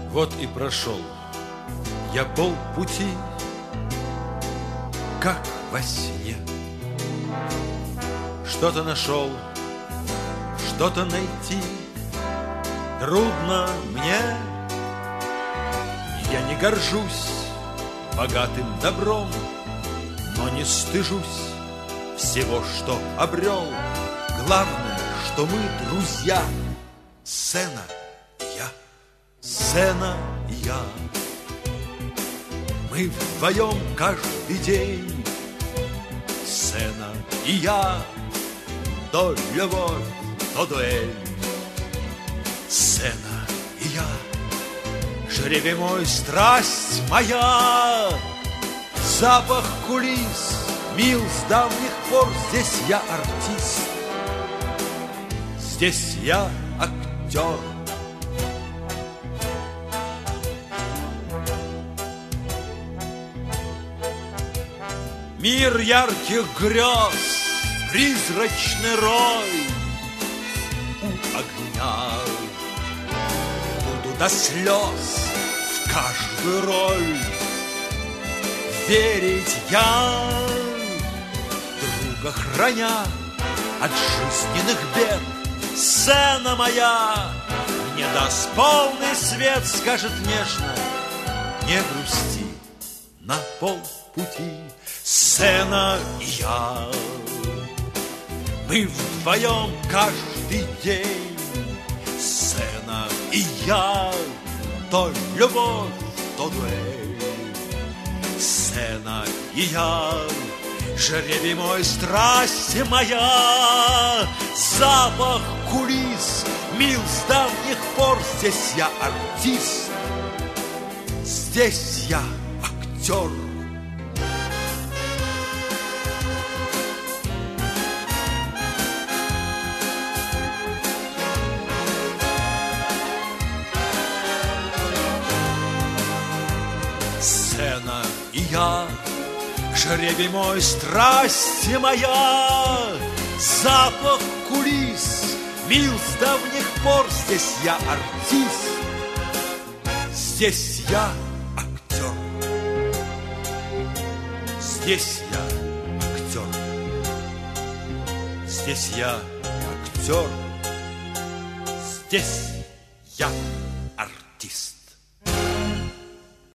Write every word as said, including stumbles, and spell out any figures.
Вот и прошел я полпути, как во сне. Что-то нашел, что-то найти трудно мне. Я не горжусь богатым добром, но не стыжусь всего, что обрел. Главное, что мы друзья. Сцена и я, сцена и я. Мы вдвоем каждый день. Сцена и я. То любовь, то дуэль. Сцена и я. Жребий мой, страсть моя. Запах кулис мил с давних пор. Здесь я артист, здесь я актер. Мир ярких грез, призрачный рой у огня. Буду до слез в каждую роль верить я, друга храня от жизненных бед. Сцена моя мне даст полный свет, скажет нежно: не грусти, на полпути. Сцена и я, мы вдвоем каждый день. Сцена и я, то любовь, то дуэль. Сцена и я, жребий мой, страсть моя. Запах кулис мил с давних пор. Здесь я артист, здесь я актер. Сцена и я, жребий мой, страсть моя. Запах кулис мил с давних пор. Здесь я артист, здесь я актер. Здесь я актер. Здесь я актер. Здесь я артист.